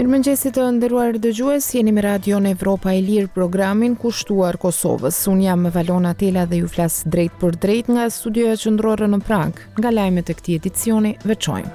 Mirëmëngjesit të nderuar dëgjues, jeni me Radion Evropa e Lirë, programin kushtuar Kosovës. Unë jam Valona Tela dhe ju flas drejt për drejt nga studioja qendrore në Prag. Nga lajmet e këtij edicioni veçojmë.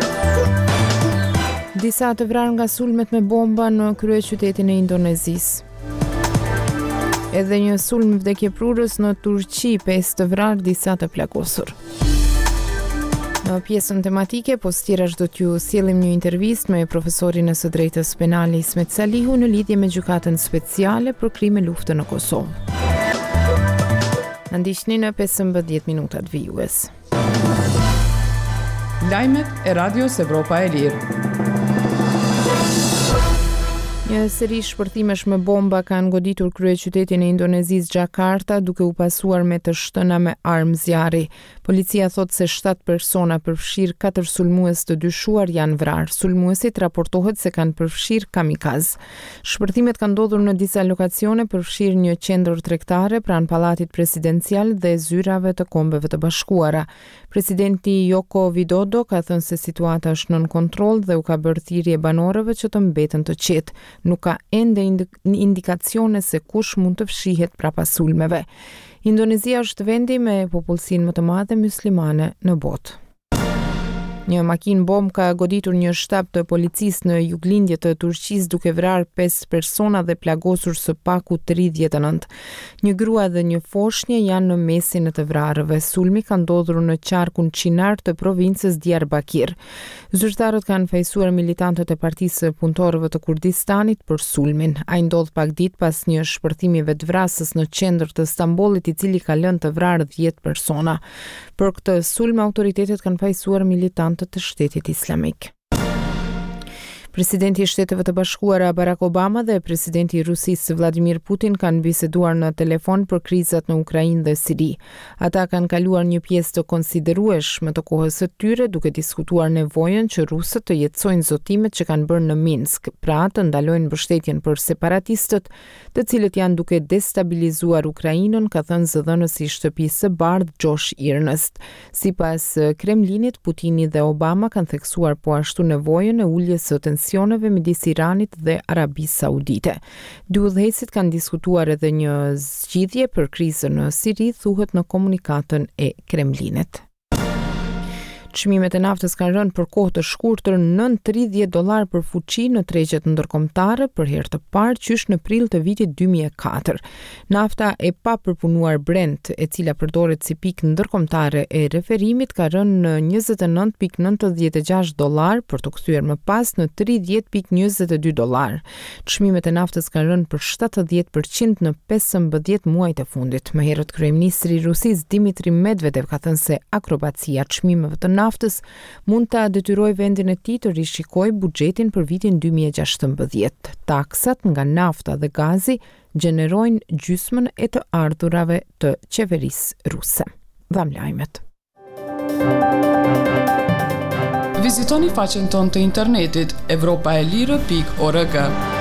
Disa të vrarë nga sulmet me bomba në kryeqytetin e Indonezisë. Edhe një sulm vdekjeprurës në Turqi, 5 të vrarë, disa të plagosur. Në pjesën tematike, postirash do t'ju sjellim një intervistë me profesorin e së drejtës penale Ismet Salihu në lidhje me gjykatën speciale për krime lufte në Kosovë. Na ndiqni në 15 minutat vijues. Lajmet e Radios Evropa e Lirë. Një seri shpërthimesh me bomba kanë goditur kryeqytetin e Indonezisë Jakarta, duke u pasuar me të shtëna me armë zjarri. Policia thot se 7 persona, përfshirë 4 sulmues të dyshuar, janë vrarë. Sulmuesit raportohet se kanë përfshirë kamikaz. Shpërthimet kanë ndodhur në disa lokacione, përfshirë një qendër tregtare pranë pallatit presidencial dhe zyrave të Kombeve të Bashkuara. Presidenti Joko Widodo ka thënë se situata është nën kontroll dhe u ka bërë thirrje banorëve që të mbeten të qetë. Nuk ka ende indikacione se kush mund të fshihet prapa sulmeve. Indonezia është vendi me popullsinë më të madhe myslimane në botë. Një makinë bomb ka goditur një shtab të policisë në juglindje të Turqisë, duke vrarë 5 persona dhe plagosur së paku 39. Një grua dhe një foshnjë janë në mesin e të vrarëve. Sulmi ka ndodhur në qarkun qinar të provincës Diyarbakir. Zyrtarët kanë fejsuar militantët e Partisë së Punëtorëve të Kurdistanit për sulmin. Ai ndodh pak ditë pas një shpërthimi vetvrasës në qendër të Stambollit, i cili ka lënë të vrarë 10 persona. Për këtë sulm, autoritetet kanë fejsuar militantët të Shtetit Islamik. Presidenti i Shteteve të Bashkuara Barack Obama dhe presidenti i Rusisë Vladimir Putin kanë biseduar në telefon për krizat në Ukrainë dhe Siri. Ata kanë kaluar një pjesë të konsiderueshme të kohës së tyre, duke diskutuar nevojën që rusët të jetësojnë zotimet që kanë bërë në Minsk, pra të ndalojnë mbështetjen për separatistët, të cilët janë duke destabilizuar Ukrainën, ka thënë zëdhënësi i Shtëpisë së Bardhë Josh Earnest. Sipas Kremlinit, Putini dhe Obama kanë theksuar po ashtu nevojën e uljes së tensioneve midis Iranit dhe Arabisë Saudite. Dy udhëheqësit kanë diskutuar edhe një zgjidhje për krizën në Siri, thuhet në komunikatën e Kremlinit. Çmimet e naftës kanë rënë për kohë të shkurtër $930 për fuqi në tregjet ndërkombëtare për herë të parë qysh në prill të vitit 2004. Nafta e papërpunuar Brent, e cila përdoret si pikë ndërkombëtare e referimit, ka rënë në $20.96 për të kthyer më pas në $30.22. Çmimet e naftës kanë rënë për 70% në 15 muajt e fundit. Më herët kryeministri i Rusisë Dmitri Medvedev ka thënë se akrobacia çmimeve të naftës mund ta detyrojë vendin e tij të rishikojë buxhetin për vitin 2016. Taksat nga nafta dhe gazi gjenerojnë gjysmën e të ardhurave të qeverisë ruse. Dham lajmet. Vizitoni faqen tonë të internetit evropaelire.org.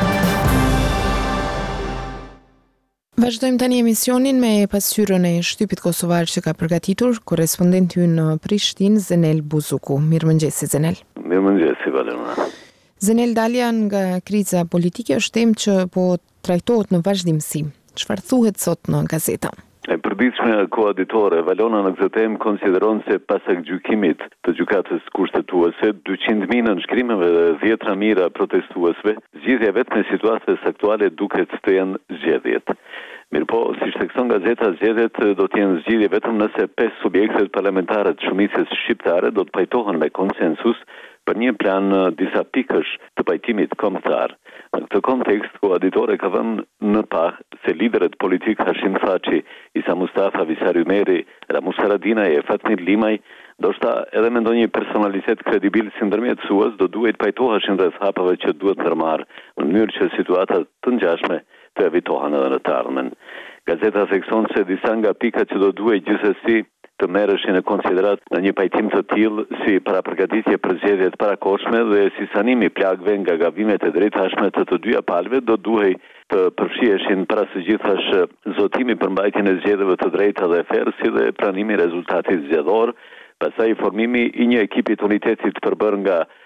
Vazhdojmë tani emisionin me pasqyrën e shtypit kosovar që ka përgatitur korrespondenti ynë në Prishtinë, Zenel Buzuku. Mirëmëngjesi, Zenel. Mirëmëngjesi, Valona. Zenel, dalja nga kriza politike është temë që po trajtohet në vazhdimsi. Çfarë thuhet sot në gazeta? E përditshme koaditore, Valona në këtë temë konsideron se pasak gjykimit të gjykatës kushtetuese, 200.000 nënshkrimeve dhe 10.000 protestuesve, zgjidhja vetëm e situatës aktuale duket të jenë zgjedhjet. Mirëpo, si thekson gazeta, zgjedhjet do të jenë zgjidhje vetëm nëse 5 subjektet parlamentare të shumicës shqiptare do të pajtohen me konsensus për një plan disa pikësh të pajtimit kombëtar. Në këtë kontekst, koaditore ka vënë në pah se liderët politik Hashim Thaçi, Isa Mustafa, Visar Ymeri, Ramush Haradinaj e Fatmir Limaj, ndoshta edhe me ndonjë personalitet kredibil si ndërmjetësues, do duhet pajtoheshin rreth hapave që duhet ndërmarrë në mënyrë që situata të ngjashme të evitohen edhe në të ardhmen. Gazeta thekson se disa nga pikat që do duhet gjithsesi të merreshin në konsiderat në një pajtim të tillë si parapërgatitje për zgjedhjet parakohshme dhe si sanimi plagëve nga gabimet e drejtashme të dyja palëve do duhej të përfshiheshin para së gjithash zotimi për mbajtjen e zgjedhjeve të drejta dhe fair, si dhe pranimi i rezultatit zgjedhor, pastaj formimi i një ekipi të unitetit përbërë nga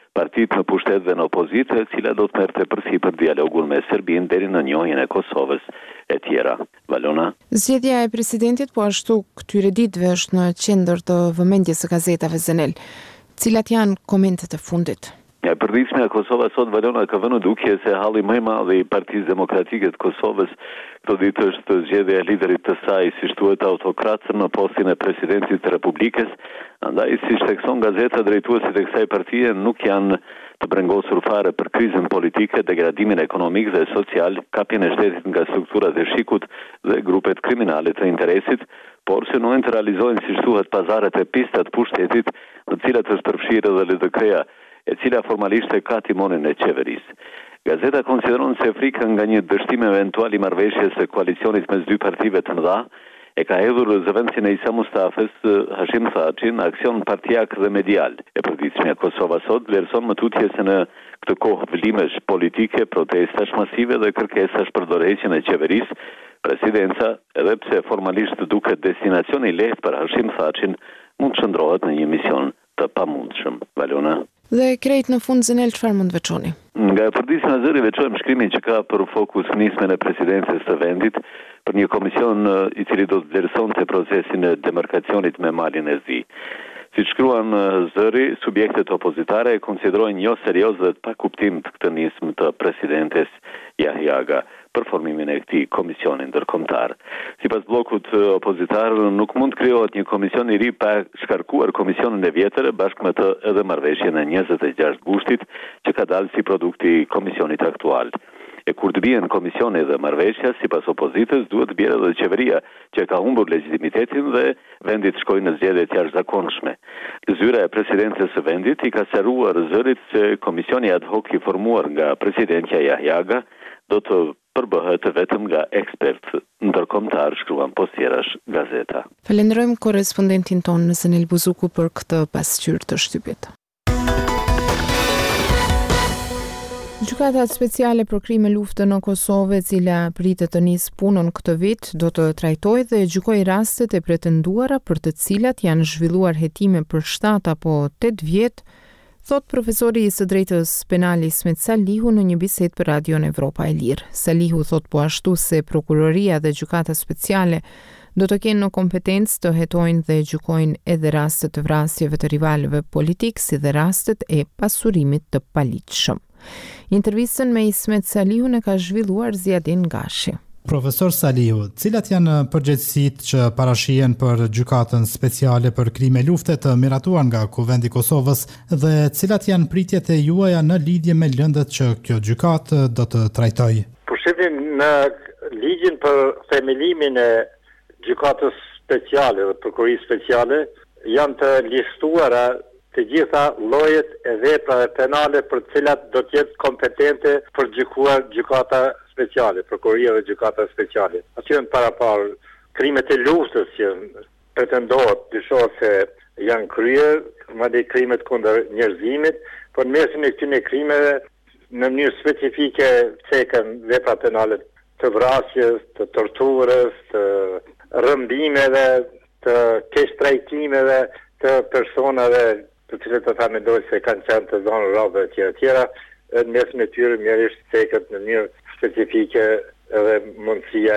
partitë në pushtet dhe në opozitë, e cila do të merrte përsipër dialogun me Serbinë deri në njohjen e Kosovës e tjera. Valona. Zgjedhja e presidentit po ashtu këtyre ditëve është në qendër të vëmendjes së gazetave ZNL. Cilat janë komentet e fundit? E përditshme e Kosova sot, Valona, ka vënë dukje se halli më i madh i Partisë Demokratike të Kosovës këto ditë është zgjedhja e liderit të saj, si thuhet autokrat, në postin e presidentit të Republikës. Andaj, si thekson gazeta, drejtuesit e kësaj partie nuk janë të brengosur fare për krizën politike, degradimin ekonomik dhe social, kapjen e shtetit nga strukturat e shikut dhe grupet kriminale të interesit, por se nuk të realizojnë, si thuhet, pazaret e pistat pushtetit, në cilat është përfshirë edhe LDK-ja, e cila formalisht e ka timonin e qeverisë. Gazeta konsideron se frika nga një dështim eventual i marrëveshjes së koalicionit mes dy partive të mëdha e ka hedhur zëvendësin e Isa Mustafës, Hashim Thaçi, në aksion partijak dhe medial. E përditshmja Kosova sot vlerëson më tutje se në këtë kohë vëllimesh politike, protestash masive dhe kërkesash për dorëheqjen e qeverisë, presidenca, edhe pse formalisht duket destinacion i lehtë për Hashim Thaçin, mund të shndrohet në një mision të pamundshëm. Valona. Dhe krejt në fund ZNL çfarë mund veçoni? Nga përditshmja e zëri veçojmë shkrimin që ka për fokus nismen e presidencës së vendit për një komision i cili do të vlerësonte procesin e demarkacionit me malin e Zi. Si shkruan zëri, subjektet opozitare e konsiderojnë jo serioz dhe të pa kuptim të këtë nismë të presidentes Yahiaga për formimin e këtij komisioni ndërkombëtar. Sipas bllokut opozitar, nuk mund të krijohet një komision i ri pa shkarkuar komisionin e vjetër, bashkë me të edhe marrëveshjen e 26 gushtit që ka dalë si produkt i komisionit aktual. E kur të bien komisioni dhe marrëveshja, sipas opozitës, duhet të bjerë edhe qeveria, që ka humbur legitimitetin dhe vendi të shkojë në zgjedhje të jashtëzakonshme. Zyra e presidencës së vendit i ka sqaruar zërit se komisioni ad hoc i formuar nga presidentja Yahiaga do të përbëhet vetëm nga ekspertë ndërkombëtar, shkruan poshtjerash gazeta. Falenderojmë korrespondentin tonë në Zenel Buzuku për këtë pasqyrë të shtypit. Gjykatat speciale për krime lufte në Kosovë, e cila pritet të nisë punën këtë vit, do të trajtojë dhe gjykojë rastet e pretenduara për të cilat janë zhvilluar hetime për 7 apo 8 vjet, thot profesori i së drejtës penale Ismet Salihu në një bisedë për Radion Evropa e Lirë. Salihu thot po ashtu se prokuroria dhe gjykata speciale do të kenë në kompetencë të hetojnë dhe gjykojnë edhe rastet të vrasjeve të rivalëve politik, si dhe rastet e pasurimit të paligjshëm. Intervistën me Ismet Salihu në ka zhvilluar Ziadin Gashi. Profesor Salihu, cilat janë përgjegjësitë që parashihen për gjykatën speciale për krime lufte të miratuar nga Kuvendi i Kosovës dhe cilat janë pritjet e juaja në lidhje me lëndët që kjo gjykatë do të trajtojë? Përshifim në ligjin për themelimin e gjykatës speciale dhe prokurorisë speciale janë të listuara të gjitha llojet e veprave penale për të cilat do të jetë kompetente për gjykuar gjykata speciale, prokuroria dhe gjykata speciale. Aty janë paraparë krimet e luftës që pretendohet, dyshohet se janë kryer, madje krimet kundër njerëzimit, por në mesin e këtyre krimeve në mënyrë specifike cekën vepra penale të vrasjes, të torturës, të rrëmbimeve, të keqtrajtimeve të personave të cilët ata mendojnë se kanë qenë të zonë rrave e tjera, në mesin e tyre mjerisht cekët në mënyrë specifike edhe mundësia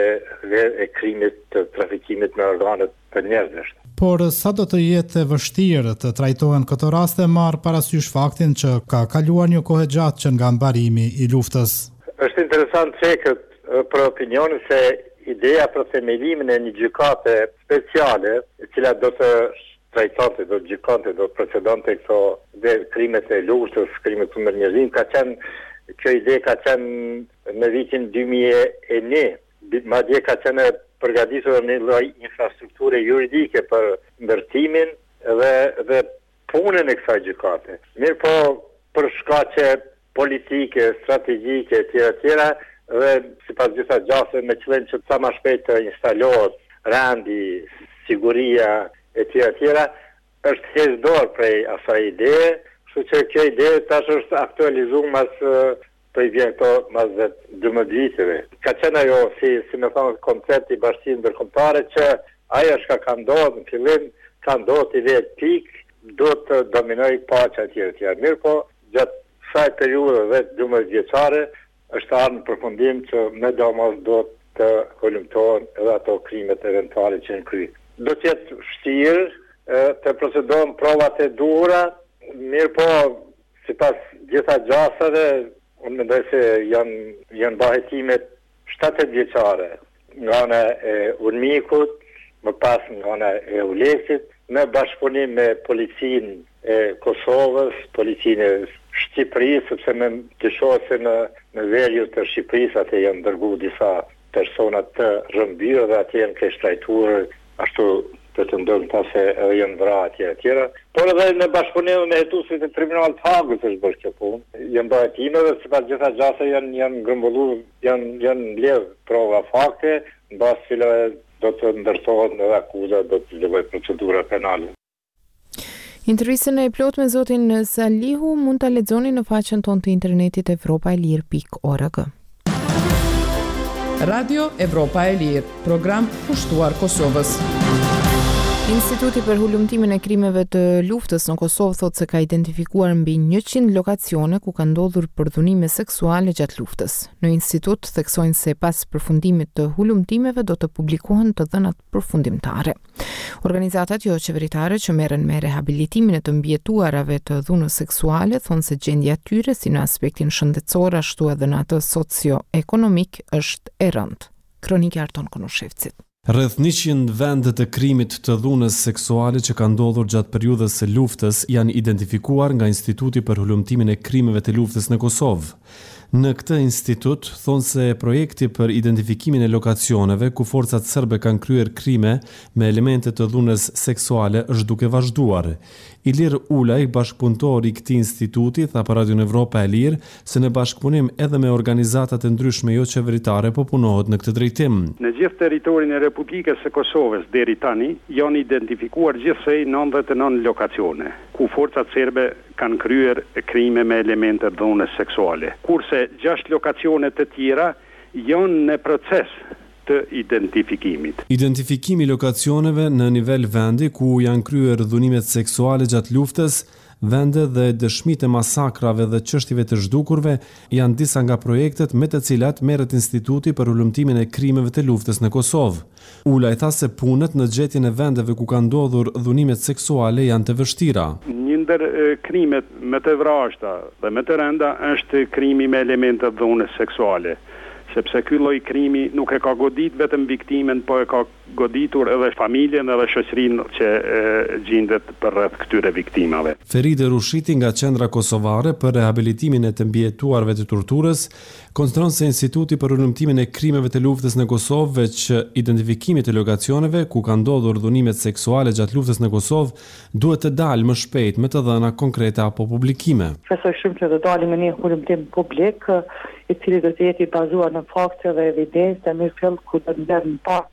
e krimit të trafikimit me organet të njerëzish. Por sa do të jetë vështirë të trajtohen këto raste marr parasysh faktin që ka kaluar një kohë gjatë që nga mbarimi i luftës? Është interesant cekët për opinionin se ideja për themelimin e një gjykate speciale, e cila do të trajtonte, do të gjykonte, do të procedonte këto dhe krimet e luftës, krimet kundër njerëzimit, kjo ide ka qenë në vitin 2001, madje ka qenë përgatitur një lloj infrastrukture juridike për ndërtimin dhe punën e kësaj gjykate. Mirë po, për shkaqe politike, strategjike, tjera, dhe sipas disa gjase me qëllim që sa më shpejt të instalohet rendi, siguria e tjera, është hequr dorë prej asaj ideje, kështu që kjo ide tash është aktualizuar për i vjen këto mas 12 viteve. Ka qenë ajo, si me thonë, koncept i bashkësinë ndërkombëtare që ajo është ka ndodhur në fillim, ka ndodhur ide pik, do të dominoj paqja etj. Mirë po, gjatë kësaj periudhe vetë 12 vjeçare është ardhur në përfundim që me domos do të hulumtohen edhe ato krimet eventuale që janë kryer. Do të jetë vështirë të procedojnë provat e duhura, mirë po, sipas gjitha gjasave, unë mendoj se janë bahetimet 7 vjeçare nga ana e Unmikut, më pas nga ana e Uleksit, në bashkëpunim me policinë e Kosovës, policinë e Shqipërisë, sepse me të shohë se në verju të Shqipërisë atë janë dërguar disa persona të rrëmbyer dhe atë janë shtrajtuar ashtu të të ndonë ta se janë vrarë etj. Por edhe në bashkëpunim me hetuesit e Tribunalit të Hagut është bërë kjo punë. Janë bahetimë dhe sipas gjitha gjasa janë grumbullur, janë mbledh prova fakte, mbas cilave do të ndërtohet edhe akuza, do të zhvillohet procedura penale. Intervistën e plot me zotin Salihu mund ta lexoni në faqen tonë të internetit evropaelir.org. Radio Evropa e Lirë, program pushtuar Kosovës. Instituti për hulumtimin e krimeve të luftës në Kosovë thotë se ka identifikuar mbi 100 lokacione ku ka ndodhur përdhunime seksuale gjatë luftës. Në institut theksojnë se pas përfundimit të hulumtimeve do të publikohen të dhënat përfundimtare. Organizatat jo qeveritare që merren me rehabilitimin e të mbjetuarave të dhunës seksuale thonë se gjendja e tyre si në aspektin shëndetësor ashtu edhe në atë socio-ekonomik është e rëndë. Kronika Arton Konoshevcit. Rreth 100 vende të krimit të dhunës seksuale që ka ndodhur gjatë periudhës së luftës janë identifikuar nga Instituti për hulumtimin e krimeve të luftës në Kosovë. Në këtë institut thonë se projekti për identifikimin e lokacioneve ku forcat serbe kanë kryer krime me elemente të dhunës seksuale është duke vazhduar. Ilir Ulaj, bashkëpunëtor i këtij instituti, tha për Radio Evropa e Lirë se në bashkëpunim edhe me organizatat e ndryshme jo qeveritare po punohet në këtë drejtim. Në gjithë territorin e Republikës së Kosovës deri tani janë identifikuar gjithsej 99 lokacione ku forcat serbe kanë kryer krime me elemente dhunës seksuale, kurse 6 lokacione të tjera janë në proces të identifikimit. Identifikimi lokacioneve në nivel vendi ku janë kryer dhunimet seksuale gjatë luftës, vende dhe dëshmitë e masakrave dhe çështjeve të zhdukurve janë disa nga projektet me të cilat merret Instituti për hulumtimin e krimeve të luftës në Kosovë. Ulaj tha se punët në gjetjen e vendeve ku kanë ndodhur dhunimet seksuale janë të vështira. Një ndër krimet më të vrashta dhe më të rënda është krimi me elemente dhunës seksuale, sepse ky lloj krimi nuk e ka godit vetëm viktimen, po e ka goditur edhe familjen edhe shoqërinë që gjendet përreth këtyre viktimave. Feride Rushiti nga Qendra Kosovare për rehabilitimin e të mbjetuarve të torturës konsideron se Instituti për hulumtimin e krimeve të luftës në Kosovë veç identifikimit të lokacioneve ku kanë ndodhur dhunimet seksuale gjatë luftës në Kosovë duhet të dalë më shpejt me të dhëna konkrete apo publikime. Shpresoj shumë që do dalim me një hulumtim publik i cili do të jetë i bazuar në fakte dhe evidencë dhe mirëfill ku do të ndërnë pa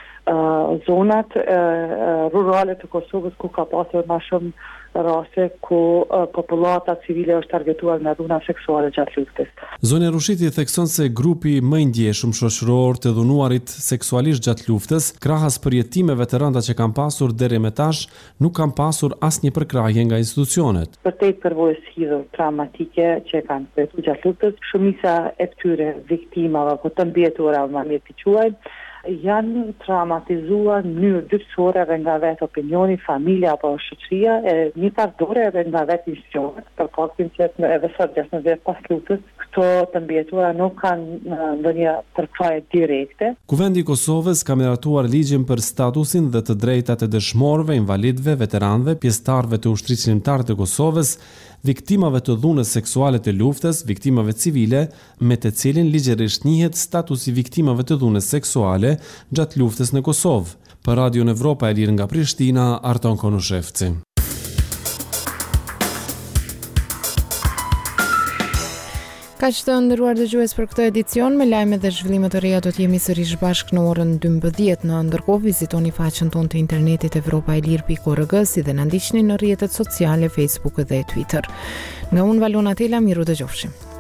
zonat rurale të Kosovës ku ka pasur më shumë raste ku popullata civile është targetuar nga dhuna seksuale gjatë luftës. Zonja Rushiti thekson se grupi më i ndjeshëm shoqëror të dhunuarit seksualisht gjatë luftës, krahas përjetimeve të rënda që kanë pasur deri më tash, nuk kanë pasur asnjë përkrahje nga institucionet. Përtej përvojës hidhur traumatike që kanë përjetuar gjatë luftës, shumica e këtyre viktimave apo të mbjetura, më mirë të quajmë, janë traumatizuar në mënyrë dyftësore edhe nga vetë opinioni, familja apo shoqëria, një pardore edhe nga vetë institucionet, për faktin që edhe sot 16 vjet pas luftës, këto të mbjetura nuk kanë ndonjë përkrahje direkte. Kuvendi i Kosovës ka miratuar ligjin për statusin dhe të drejtat e dëshmorëve, invalidëve, veteranëve, pjesëtarëve të ushtrisë shqiptare të Kosovës, viktimave të dhunës seksuale të luftës, viktimave civile, me të cilin ligjërisht njihet statusi viktimave të dhunës seksuale gjatë luftës në Kosovë. Për Radio Evropa e Lirë nga Prishtina, Arton Konushevci. Kaq të nderuar dëgjues për këtë edicion, me lajme dhe zhvillime të reja do të jemi sërish bashkë në orën 12. Në ndërkohë vizitoni faqen tonë të internetit evropaelir.org, si dhe na ndiqni në rrjetet sociale Facebook dhe Twitter. Nga unë Valona Tela, miru dëgjofshim.